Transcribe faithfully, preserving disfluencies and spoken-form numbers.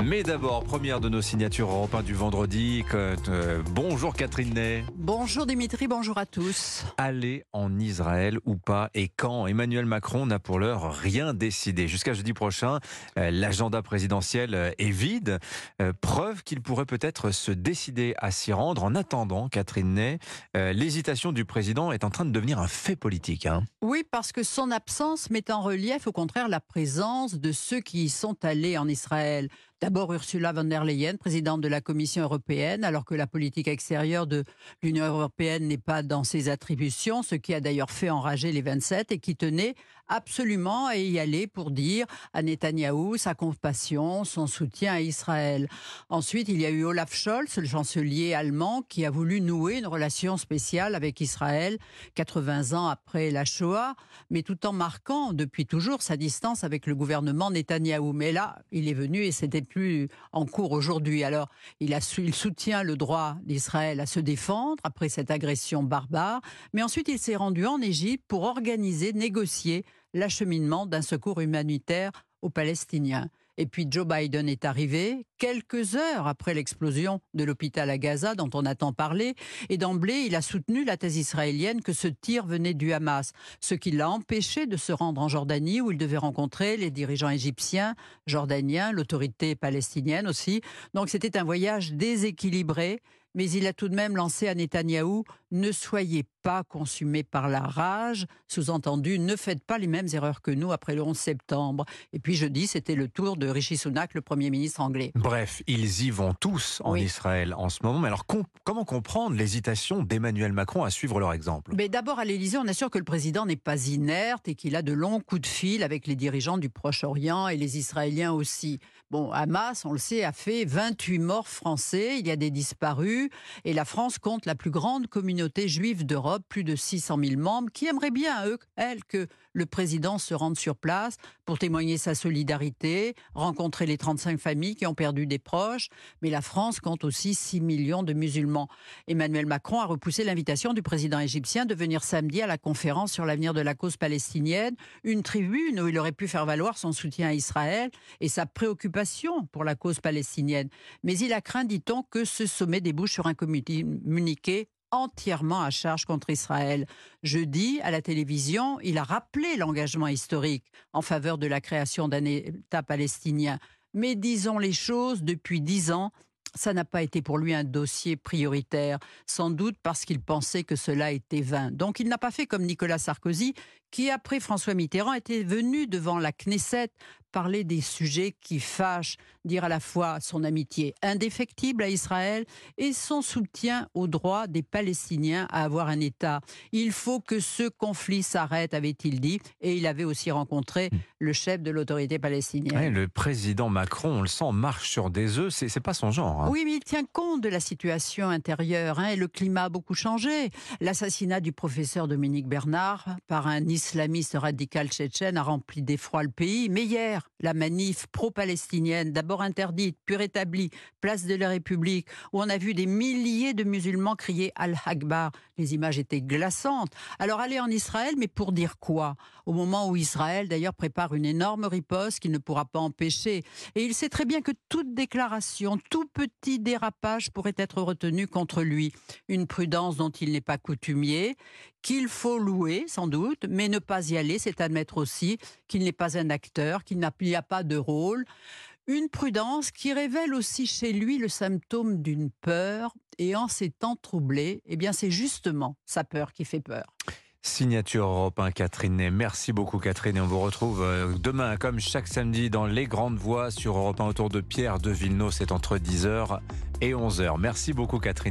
Mais d'abord, première de nos signatures Europe un du vendredi. Que, euh, bonjour Catherine Ney. Bonjour Dimitri, bonjour à tous. Aller en Israël ou pas et quand? Emmanuel Macron n'a pour l'heure rien décidé. Jusqu'à jeudi prochain, euh, l'agenda présidentiel euh, est vide. Euh, preuve qu'il pourrait peut-être se décider à s'y rendre. En attendant, Catherine Ney, euh, l'hésitation du président est en train de devenir un fait politique. Hein. Oui, parce que son absence met en relief au contraire la présence de ceux qui y sont allés en Israël. D'abord Ursula von der Leyen, présidente de la Commission européenne, alors que la politique extérieure de l'Union européenne n'est pas dans ses attributions, ce qui a d'ailleurs fait enrager les vingt-sept et qui tenait absolument à y aller pour dire à Netanyahou sa compassion, son soutien à Israël. Ensuite, il y a eu Olaf Scholz, le chancelier allemand, qui a voulu nouer une relation spéciale avec Israël, quatre-vingts ans après la Shoah, mais tout en marquant depuis toujours sa distance avec le gouvernement Netanyahou. Mais là, il est venu et c'était plus en cours aujourd'hui. Alors, il, a, il soutient le droit d'Israël à se défendre après cette agression barbare, mais ensuite il s'est rendu en Égypte pour organiser, négocier l'acheminement d'un secours humanitaire aux Palestiniens. Et puis Joe Biden est arrivé quelques heures après l'explosion de l'hôpital à Gaza dont on a tant parlé. Et d'emblée, il a soutenu la thèse israélienne que ce tir venait du Hamas, ce qui l'a empêché de se rendre en Jordanie où il devait rencontrer les dirigeants égyptiens, jordaniens, l'autorité palestinienne aussi. Donc c'était un voyage déséquilibré. Mais il a tout de même lancé à Netanyahou « Ne soyez pas consumés par la rage », sous-entendu « Ne faites pas les mêmes erreurs que nous après le onze septembre ». Et puis jeudi, c'était le tour de Rishi Sunak, le Premier ministre anglais. Bref, ils y vont tous en oui. Israël en ce moment. Mais alors, com- comment comprendre l'hésitation d'Emmanuel Macron à suivre leur exemple? Mais d'abord, à l'Élysée, on assure que le président n'est pas inerte et qu'il a de longs coups de fil avec les dirigeants du Proche-Orient et les Israéliens aussi. Bon, Hamas, on le sait, a fait vingt-huit morts français, il y a des disparus. Et la France compte la plus grande communauté juive d'Europe, plus de six cent mille membres, qui aimeraient bien, eux, elles, que le président se rende sur place pour témoigner sa solidarité, rencontrer les trente-cinq familles qui ont perdu des proches. Mais la France compte aussi six millions de musulmans. Emmanuel Macron a repoussé l'invitation du président égyptien de venir samedi à la conférence sur l'avenir de la cause palestinienne, une tribune où il aurait pu faire valoir son soutien à Israël et sa préoccupation pour la cause palestinienne. Mais il a craint, dit-on, que ce sommet débouche sur un communiqué entièrement à charge contre Israël. Jeudi, à la télévision, il a rappelé l'engagement historique en faveur de la création d'un État palestinien. Mais disons les choses, depuis dix ans, ça n'a pas été pour lui un dossier prioritaire, sans doute parce qu'il pensait que cela était vain. Donc il n'a pas fait comme Nicolas Sarkozy, qui après François Mitterrand était venu devant la Knesset parler des sujets qui fâchent, dire à la fois son amitié indéfectible à Israël et son soutien au droit des Palestiniens à avoir un État. Il faut que ce conflit s'arrête, avait-il dit, et il avait aussi rencontré le chef de l'autorité palestinienne. Ouais, le président Macron, on le sent, marche sur des œufs, c'est, c'est pas son genre. Hein. Oui, mais il tient compte de la situation intérieure, hein, et le climat a beaucoup changé. L'assassinat du professeur Dominique Bernard par un islamiste radical tchétchène a rempli d'effroi le pays, mais hier, la manif pro-palestinienne, d'abord interdite, puis rétablie, place de la République, où on a vu des milliers de musulmans crier Al-Akbar. Les images étaient glaçantes. Alors aller en Israël, mais pour dire quoi? Au moment où Israël, d'ailleurs, prépare une énorme riposte qu'il ne pourra pas empêcher. Et il sait très bien que toute déclaration, tout petit dérapage pourrait être retenu contre lui. Une prudence dont il n'est pas coutumier, qu'il faut louer, sans doute, mais ne pas y aller, c'est admettre aussi qu'il n'est pas un acteur, qu'il n'y a pas de rôle. Une prudence qui révèle aussi chez lui le symptôme d'une peur, et en ces temps troublés, eh bien c'est justement sa peur qui fait peur. Signature Europe un, Catherine Ney. Merci beaucoup Catherine et on vous retrouve demain comme chaque samedi dans Les Grandes Voix sur Europe un autour de Pierre de Villeneuve. C'est entre dix heures et onze heures. Merci beaucoup Catherine.